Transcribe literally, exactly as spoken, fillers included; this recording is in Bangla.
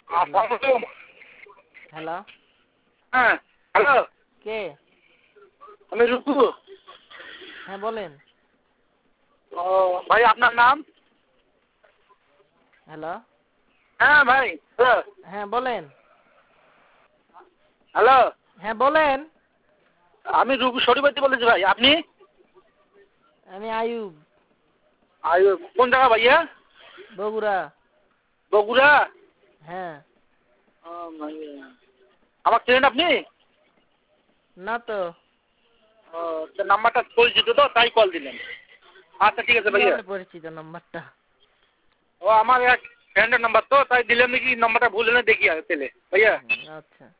আসসালামু হ্যালো হ্যাঁ হ্যালো কে? আমি রুকু। হ্যাঁ বলেন। ও ভাই আপনার নাম? হ্যালো হ্যাঁ ভাই হ্যালো হ্যাঁ বলেন। হ্যালো হ্যাঁ বলেন। আমি রুকু শরীফাতি বলেছি ভাই। আপনি? আমি আয়ুব। আয়ুব কোন জায়গা ভাইয়া? বগুড়া। বগুড়া? হ্যাঁ। ও ভাইয়া আমার চেনেন আপনি? না তো। ও তো নাম্বারটা পরিচিত তো তাই কল দিলেন। আচ্ছা ঠিক আছে ভাইয়া। কিভাবে পরিচিত নাম্বারটা? ও আমার এক ফ্রেন্ডের নাম্বার তো তাই দিলেন নাকি নাম্বারটা ভুল হলে দেখি আর পেলে ভাইয়া। আচ্ছা।